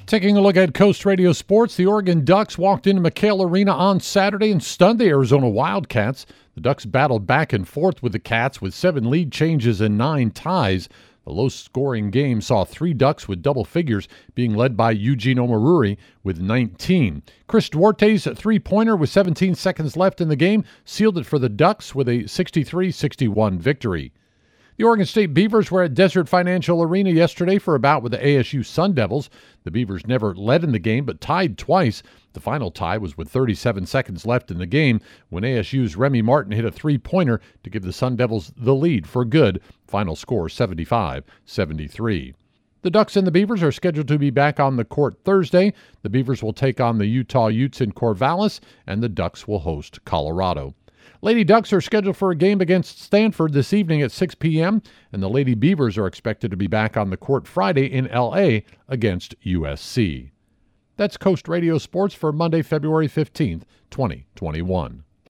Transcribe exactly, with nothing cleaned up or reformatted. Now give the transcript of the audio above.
Taking a look at Coast Radio Sports, the Oregon Ducks walked into McKale Arena on Saturday and stunned the Arizona Wildcats. The Ducks battled back and forth with the Cats with seven lead changes and nine ties. The low-scoring game saw three Ducks with double figures, being led by Eugene Omaruri with nineteen. Chris Duarte's three-pointer with seventeen seconds left in the game sealed it for the Ducks with a sixty-three sixty-one victory. The Oregon State Beavers were at Desert Financial Arena yesterday for a bout with the A S U Sun Devils. The Beavers never led in the game but tied twice. The final tie was with thirty-seven seconds left in the game when A S U's Remy Martin hit a three-pointer to give the Sun Devils the lead for good. Final score seventy-five seventy-three. The Ducks and the Beavers are scheduled to be back on the court Thursday. The Beavers will take on the Utah Utes in Corvallis, and the Ducks will host Colorado. Lady Ducks are scheduled for a game against Stanford this evening at six p.m., and the Lady Beavers are expected to be back on the court Friday in L A against U S C. That's Coast Radio Sports for Monday, February fifteenth, twenty twenty-one.